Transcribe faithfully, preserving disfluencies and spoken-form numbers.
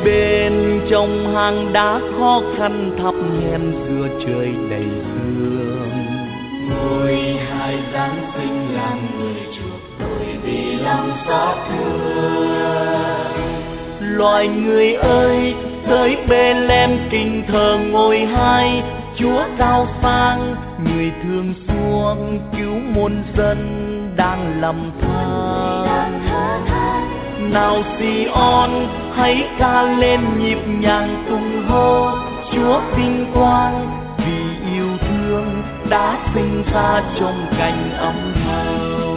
bên trong hang đá khó khăn thắp hèn giữa trời đầy sương. Ngôi hai Giáng sinh làm người chuộc tội vì lòng xót thương. Loài người ơi, tới Bethlehem trình thờ ngôi hai, Chúa cao sang người thương xuống cứu muôn dân đang lầm than. Nào Sion hãy ca lên nhịp nhàng tung hô, Chúa vinh quang vì yêu thương đã sinh ra trong cành ấm hầu.